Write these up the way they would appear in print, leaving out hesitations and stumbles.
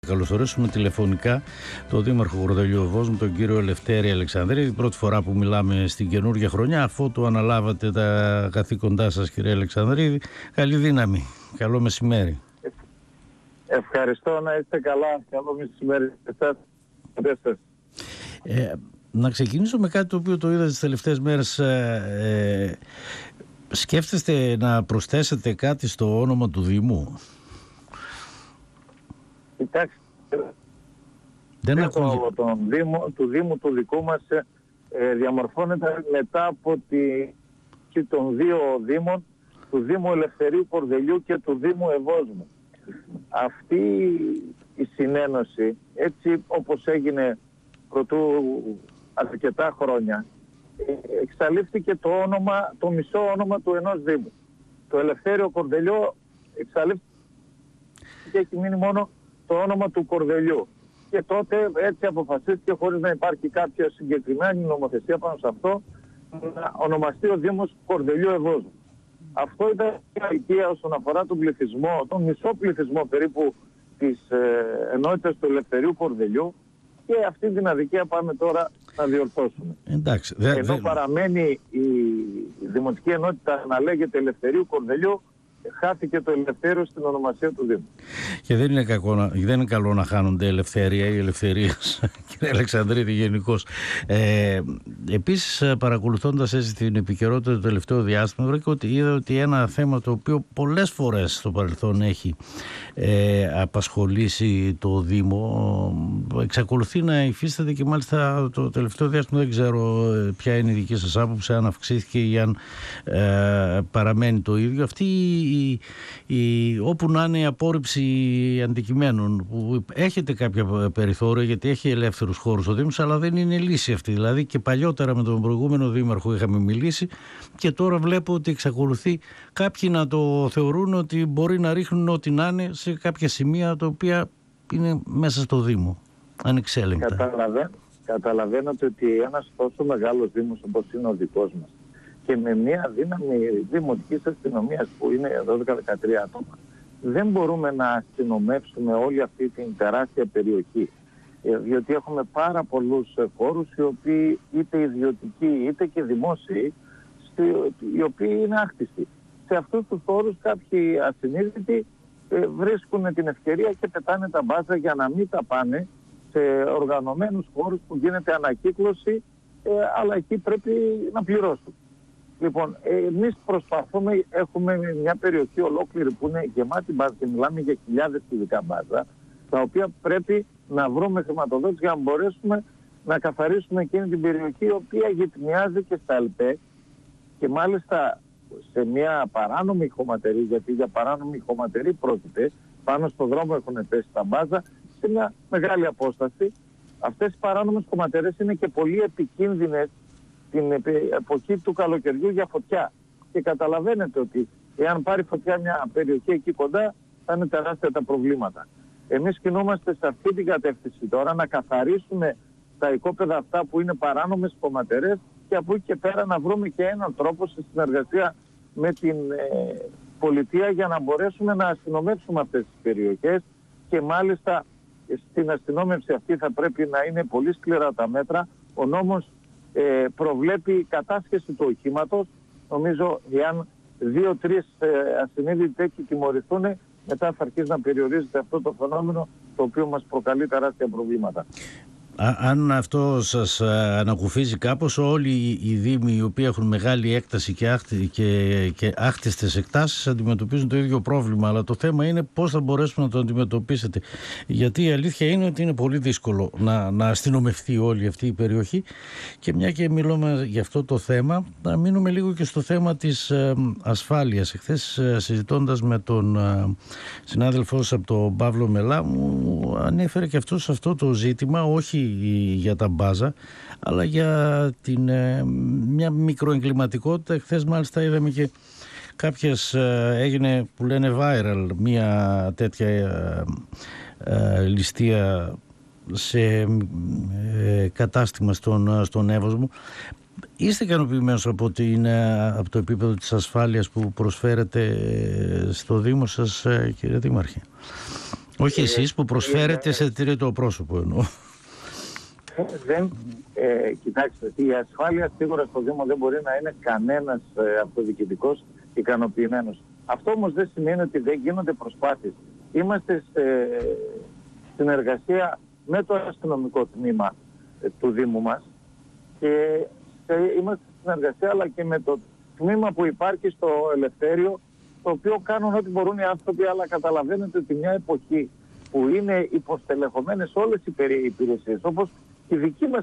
Καλωσορίσουμε τηλεφωνικά τον Δήμαρχο Κορδελιού Ευόσμου, τον κύριο Ελευθέρη Αλεξανδρίδη. Πρώτη φορά που μιλάμε στην καινούργια χρονιά, αφού του αναλάβατε τα καθήκοντά σας, κύριε Αλεξανδρίδη. Καλή δύναμη. Καλό μεσημέρι. Ευχαριστώ, να είστε καλά. Καλό μεσημέρι σε εσάς. Να ξεκινήσω με κάτι το οποίο το είδα τις τελευταίες μέρες. Σκέφτεστε να προσθέσετε κάτι στο όνομα του Δήμου? Κοιτάξτε, του Δήμου του δικού μας διαμορφώνεται μετά από των δύο Δήμων, του Δήμου Ελευθερίου Κορδελιού και του Δήμου Ευόσμου. Αυτή η συνένωση, έτσι όπως έγινε πρωτού αρκετά χρόνια, εξαλείφθηκε το μισό όνομα του ενός Δήμου. Το Ελευθέριο Κορδελιό εξαλείφθηκε και έχει μείνει μόνο το όνομα του Κορδελιού. Και τότε έτσι αποφασίστηκε, χωρίς να υπάρχει κάποια συγκεκριμένη νομοθεσία πάνω σε αυτό, να ονομαστεί ο Δήμος Κορδελιού Ευόσμου. Αυτό ήταν η αιτία όσον αφορά τον πληθυσμό, τον μισό πληθυσμό περίπου της ενότητας του Ελευθερίου Κορδελιού, και αυτή την αδικία πάμε τώρα να διορθώσουμε. Εντάξει, ενώ παραμένει η Δημοτική Ενότητα να λέγεται Ελευθερίου Κορδελιού, χάθηκε το ελευθέριο στην ονομασία του Δήμου. Και δεν είναι καλό να χάνονται ελευθερία ή ελευθερίες, κύριε Αλεξανδρίδη, γενικώς. Επίσης, παρακολουθώντας έτσι την επικαιρότητα το τελευταίο διάστημα, είδα ότι ένα θέμα το οποίο πολλές φορές στο παρελθόν έχει απασχολήσει το Δήμο εξακολουθεί να υφίσταται, και μάλιστα το τελευταίο διάστημα δεν ξέρω ποια είναι η δική σας άποψη, αν αυξήθηκε ή αν παραμένει το ίδιο. Αυτή όπου να είναι η απόρριψη αντικειμένων, που έχετε κάποια περιθώρια γιατί έχει ελεύθερους χώρους ο Δήμος, αλλά δεν είναι λύση αυτή. Δηλαδή και παλιότερα με τον προηγούμενο Δήμαρχο είχαμε μιλήσει και τώρα βλέπω ότι εξακολουθεί κάποιοι να το θεωρούν ότι μπορεί να ρίχνουν ό,τι να είναι σε κάποια σημεία τα οποία είναι μέσα στο Δήμο, ανεξέλεγκτα. Καταλαβαίνετε ότι ένας τόσο μεγάλος Δήμος όπως είναι ο δικός μας, και με μια δύναμη δημοτικής αστυνομίας που είναι 12-13 άτομα, δεν μπορούμε να αστυνομεύσουμε όλη αυτή την τεράστια περιοχή. Διότι έχουμε πάρα πολλούς χώρους, οι οποίοι είτε ιδιωτικοί είτε και δημόσιοι, οι οποίοι είναι άκτιστοι. Σε αυτούς τους χώρους κάποιοι ασυνείδητοι βρίσκουν την ευκαιρία και πετάνε τα μπάζα για να μην τα πάνε σε οργανωμένους χώρους που γίνεται ανακύκλωση, αλλά εκεί πρέπει να πληρώσουν. Λοιπόν, εμείς προσπαθούμε, έχουμε μια περιοχή ολόκληρη που είναι γεμάτη μπάζα και μιλάμε για χιλιάδες κυβικά μπάζα, τα οποία πρέπει να βρούμε χρηματοδότηση για να μπορέσουμε να καθαρίσουμε εκείνη την περιοχή, η οποία γυτνιάζει και στα ΕΛΠΕ, και μάλιστα σε μια παράνομη χωματερή, γιατί για παράνομη χωματερή πρόκειται, πάνω στο δρόμο έχουν πέσει τα μπάζα σε μια μεγάλη απόσταση. Αυτές οι παράνομες χωματερές είναι και πολύ επικίνδυνες την εποχή του καλοκαιριού για φωτιά. Και καταλαβαίνετε ότι εάν πάρει φωτιά μια περιοχή εκεί κοντά, θα είναι τεράστια τα προβλήματα. Εμείς κινούμαστε σε αυτή την κατεύθυνση τώρα, να καθαρίσουμε τα οικόπεδα αυτά που είναι παράνομες κομματερές, και από εκεί και πέρα να βρούμε και έναν τρόπο σε συνεργασία με την πολιτεία για να μπορέσουμε να αστυνομεύσουμε αυτές τις περιοχές. Και μάλιστα στην αστυνόμευση αυτή θα πρέπει να είναι πολύ σκληρά τα μέτρα. Ο νόμος προβλέπει κατάσχεση του οχήματος. Νομίζω εάν 2-3 ασυνείδητοι τέτοιοι τιμωρηθούν, μετά θα αρχίσει να περιορίζεται αυτό το φαινόμενο, το οποίο μας προκαλεί τεράστια προβλήματα. Αν αυτό σας ανακουφίζει κάπως, όλοι οι Δήμοι οι οποίοι έχουν μεγάλη έκταση και άχτιστες εκτάσεις αντιμετωπίζουν το ίδιο πρόβλημα, αλλά το θέμα είναι πώς θα μπορέσουμε να το αντιμετωπίσετε, γιατί η αλήθεια είναι ότι είναι πολύ δύσκολο να αστυνομευτεί όλη αυτή η περιοχή. Και μια και μιλούμε για αυτό το θέμα, να μείνουμε λίγο και στο θέμα της ασφάλειας. Εχθές συζητώντας με τον συνάδελφό σας από τον Παύλο Μελά, μου ανέφερε και αυτός αυτό το ζήτημα, όχι για τα μπάζα, αλλά για μια μικροεγκληματικότητα. Χθες μάλιστα είδαμε και κάποιες, έγινε που λένε viral, μια τέτοια ληστεία σε κατάστημα στον Εύωσμο. Είστε ικανοποιημένος από το επίπεδο της ασφάλειας που προσφέρετε στο Δήμο σας, κύριε Δήμαρχε? Όχι εσείς που προσφέρετε σε τρίτο πρόσωπο εννοώ. Κοιτάξτε, η ασφάλεια σίγουρα στο Δήμο δεν μπορεί να είναι κανένας αυτοδιοικητικός ικανοποιημένος. Αυτό όμως δεν σημαίνει ότι δεν γίνονται προσπάθειες. Είμαστε σε συνεργασία με το αστυνομικό τμήμα του Δήμου μας και είμαστε σε συνεργασία αλλά και με το τμήμα που υπάρχει στο Ελευθέριο, το οποίο κάνουν ό,τι μπορούν οι άνθρωποι, αλλά καταλαβαίνετε ότι μια εποχή που είναι υποστελεχωμένες όλες οι υπηρεσίες, όπως οι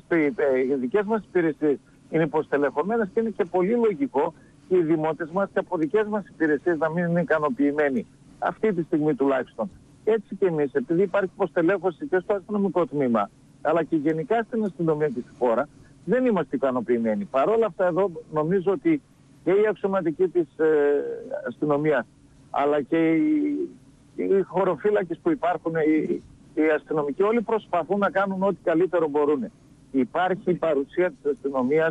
δικές μας υπηρεσίες είναι υποστελεχωμένες, και είναι και πολύ λογικό και οι δημότες μας και από δικές μας υπηρεσίες να μην είναι ικανοποιημένοι αυτή τη στιγμή τουλάχιστον. Έτσι και εμείς, επειδή υπάρχει υποστελέχωση και στο αστυνομικό τμήμα, αλλά και γενικά στην αστυνομία και στη χώρα, δεν είμαστε ικανοποιημένοι. Παρ' όλα αυτά εδώ νομίζω ότι και οι αξιωματικοί της αστυνομίας, αλλά και οι χωροφύλακες που υπάρχουν, οι αστυνομικοί, όλοι προσπαθούν να κάνουν ό,τι καλύτερο μπορούν. Υπάρχει η παρουσία της αστυνομίας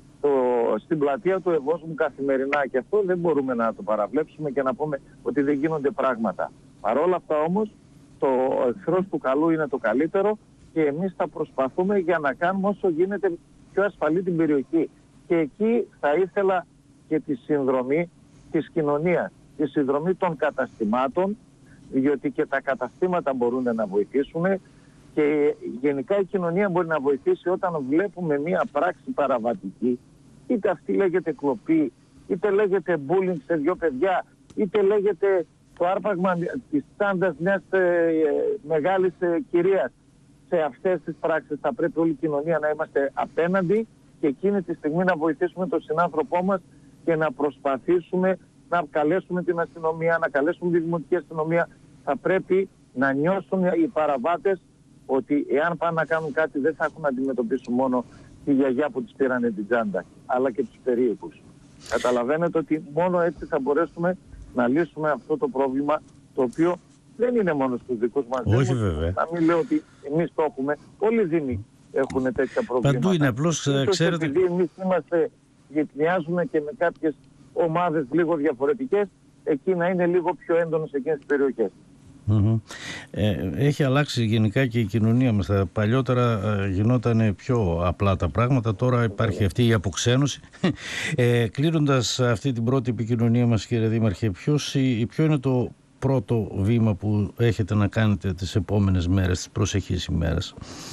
στην πλατεία του Ευόσμου καθημερινά και αυτό δεν μπορούμε να το παραβλέψουμε και να πούμε ότι δεν γίνονται πράγματα. Παρ' όλα αυτά όμως το εχθρός του καλού είναι το καλύτερο και εμείς θα προσπαθούμε για να κάνουμε όσο γίνεται πιο ασφαλή την περιοχή. Και εκεί θα ήθελα και τη συνδρομή της κοινωνίας, τη συνδρομή των καταστημάτων, διότι και τα καταστήματα μπορούν να βοηθήσουν και γενικά η κοινωνία μπορεί να βοηθήσει όταν βλέπουμε μία πράξη παραβατική, είτε αυτή λέγεται κλοπή, είτε λέγεται bullying σε δύο παιδιά, είτε λέγεται το άρπαγμα της τσάντας μιας μεγάλης κυρίας. Σε αυτές τις πράξεις θα πρέπει όλη η κοινωνία να είμαστε απέναντι και εκείνη τη στιγμή να βοηθήσουμε τον συνάνθρωπό μας και να προσπαθήσουμε να καλέσουμε την αστυνομία, να καλέσουμε τη δημοτική αστυνομία. Θα πρέπει να νιώσουν οι παραβάτες ότι εάν πάνε να κάνουν κάτι δεν θα έχουν να αντιμετωπίσουν μόνο τη γιαγιά που τους πήρανε την τσάντα, αλλά και τους περίεργους. Καταλαβαίνετε ότι μόνο έτσι θα μπορέσουμε να λύσουμε αυτό το πρόβλημα, το οποίο δεν είναι μόνο στους δικούς μας Όχι δήμους. βέβαια. Να μην λέω ότι εμείς το έχουμε. Όλοι οι δήμοι έχουν τέτοια προβλήματα. Παντού είναι, απλώς ξέρετε. Επειδή εμείς γυτνιάζουμε και με κάποιες ομάδες λίγο διαφορετικές, εκεί να είναι λίγο πιο έντονο σε εκείνες τις περιοχές. Έχει αλλάξει γενικά και η κοινωνία μας. Τα παλιότερα γινόταν πιο απλά τα πράγματα, τώρα υπάρχει αυτή η αποξένωση. Κλείνοντας αυτή την πρώτη επικοινωνία μας, κύριε Δήμαρχε, ποιο είναι το πρώτο βήμα που έχετε να κάνετε τις επόμενες μέρες, τις προσεχείς ημέρες?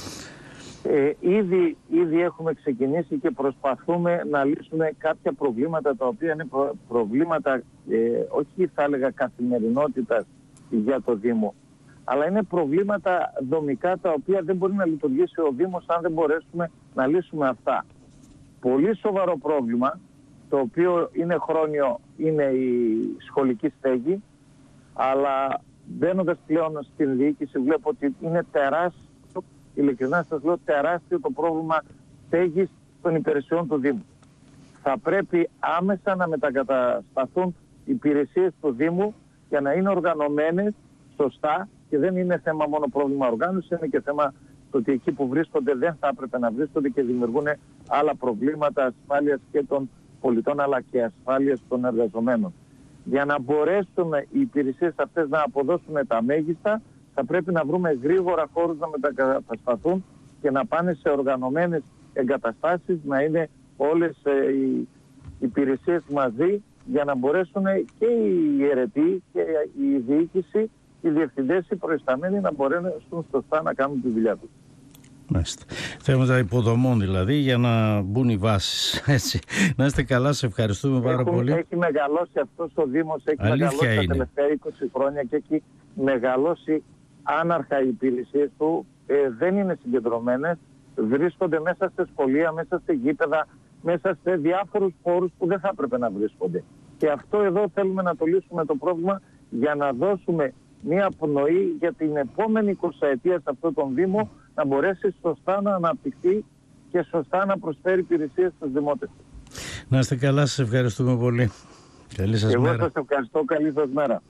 Ήδη έχουμε ξεκινήσει και προσπαθούμε να λύσουμε κάποια προβλήματα τα οποία είναι προβλήματα όχι θα έλεγα καθημερινότητας για το Δήμο, αλλά είναι προβλήματα δομικά τα οποία δεν μπορεί να λειτουργήσει ο Δήμος αν δεν μπορέσουμε να λύσουμε αυτά. Πολύ σοβαρό πρόβλημα, το οποίο είναι χρόνιο, είναι η σχολική στέγη, αλλά μπαίνοντας πλέον στην διοίκηση βλέπω ότι είναι τεράστιο, ειλικρινά σας λέω, τεράστιο το πρόβλημα στέγης των υπηρεσιών του Δήμου. Θα πρέπει άμεσα να μετακατασταθούν υπηρεσίες του Δήμου για να είναι οργανωμένες σωστά και δεν είναι θέμα μόνο πρόβλημα οργάνωσης, είναι και θέμα το ότι εκεί που βρίσκονται δεν θα έπρεπε να βρίσκονται και δημιουργούν άλλα προβλήματα ασφάλειας και των πολιτών αλλά και ασφάλειας των εργαζομένων. Για να μπορέσουμε οι υπηρεσίες αυτές να αποδώσουν τα μέγιστα, θα πρέπει να βρούμε γρήγορα χώρους να μετακατασταθούν και να πάνε σε οργανωμένες εγκαταστάσεις, να είναι όλες οι υπηρεσίες μαζί για να μπορέσουν και οι ιερετοί και η διοίκηση, οι διευθυντές, οι προϊσταμένοι να μπορέσουν σωστά να κάνουν τη δουλειά τους. Μάλιστα. Θέματα υποδομών δηλαδή για να μπουν οι βάσεις. Έτσι. Να είστε καλά, σε ευχαριστούμε πάρα πολύ. Έχει μεγαλώσει αυτός ο Δήμος, έχει μεγαλώσει τα τελευταία 20 χρόνια και έχει μεγαλώσει άναρχα οι υπηρεσίες του, δεν είναι συγκεντρωμένες, βρίσκονται μέσα σε σχολεία, μέσα σε γήπεδα, μέσα σε διάφορους χώρους που δεν θα έπρεπε να βρίσκονται. Και αυτό εδώ θέλουμε να το λύσουμε το πρόβλημα για να δώσουμε μια πνοή για την επόμενη 20 ετία σε αυτόν τον Δήμο να μπορέσει σωστά να αναπτυχθεί και σωστά να προσφέρει υπηρεσίες στους δημότες. Να είστε καλά, σας ευχαριστούμε πολύ. Καλή σας μέρα. Εγώ σας ευχαριστώ, καλή σας μέρα.